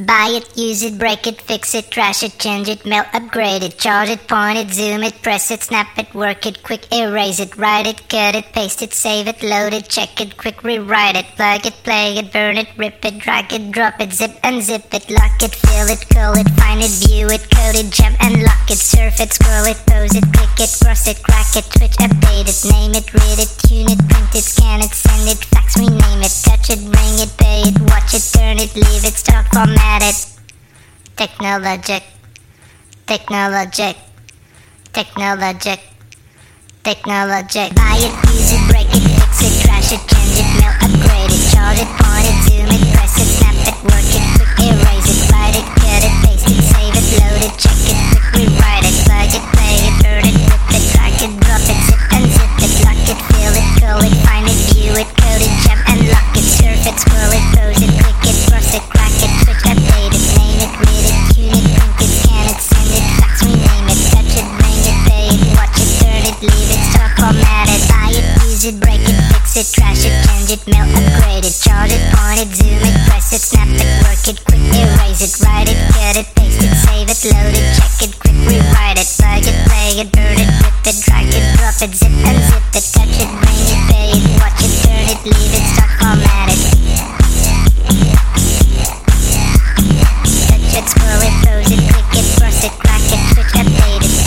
Buy it, use it, break it, fix it, trash it, change it, mail, upgrade it, charge it, point it, zoom it, press it, snap it, work it, quick erase it, write it, cut it, paste it, save it, load it, check it, quick rewrite it, plug it, play it, burn it, rip it, drag it, drop it, zip unzip it, lock it, fill it, call it, find it, view it, code it, jump and lock it, surf it, scroll it, pose it, click it, cross it, crack it, switch, update it, name it, read it, tune it, print it, scan it, send it, fax, rename it, touch it, bring it, pay it, watch it, turn it, leave it, start, format it. Technologic, technologic, technologic, technologic. Buy it, use it, break it, fix it, trash it, change it, mail, upgrade it, charge it, point it, zoom it, press it, snap it, work it, quick erase it, write it, cut it, paste it, save it, load it, check it, quick rewrite it, plug it, play it, burn it, rip it, drag it, drop it, zip unzip it, lock it, fill it, call it, find it, view it, code it, jump and lock it, surf it, scroll it, pose it, click it, cross it, crack it, switch, update it, name it, read it, tune it, print it, scan it, send it, fax, rename it, touch it, bring it, pay it, watch it, turn it, leave it, start, format it, buy it, use it, break it, fix it, trash it, change it, mail, upgrade it, charge it, point it, zoom it, press it, snap it, work it, quick erase it, write it, cut it, paste it, save it, load it, check it, quick rewrite it, plug it, play it, burn it, rip it, drag it, drop it, zip unzip it, touch it, bring it, pay it, watch it, turn it, leave it, start, format it. Touch it, scroll it, pose it, click it, cross it, crack it, switch, update it.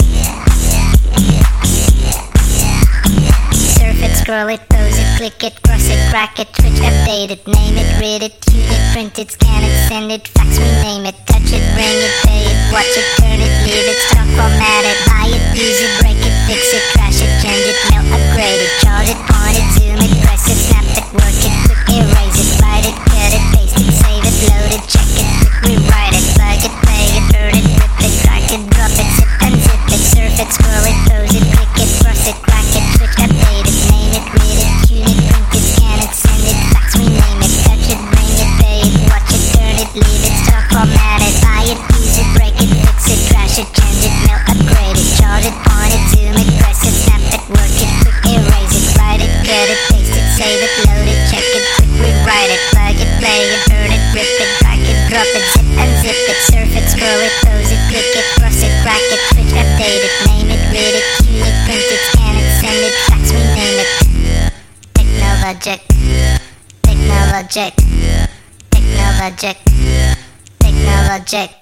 Surf it, scroll it, pose it, click it, cross it, crack it, switch, update it, name it, read it, tune it, print it, scan it, send it, fax, rename it, touch it, bring it, pay it, watch it, turn it, leave it, start, format it, buy it, use it, break it, fix it, trash it, change it, mail, upgrade it, charge it, point it, zoom it, press it, snap it, work it, quick erase it, write it, cut it, paste it, save it, load it, check it, quick rewrite it, plug it, play it, burn it, rip it, drag it, drop it, zip unzip it, surf it, scroll it, pose it, click it, cross it, crack it, switch, update it, name it, read it, tune it, print it, scan it, send it, fax, rename it, touch it, bring it, pay it, watch it, turn it, leave it, start, format it, buy it, use it, break it, fix it, trash it, change it, mail, upgrade it, charge it, point it, zoom it, press it, snap it, work it, quick erase it, write it, cut it, paste it, save it, load it, check it, quick rewrite it, plug it, play it, burn it, rip it, drag it, drop it, zip unzip it, surf it, scroll it, pose it, click it, cross it, crack it, switch, update it, name it, read it, tune it, print it, scan it, send it, fax, rename it. Technologic, technologic, technologic, technologic.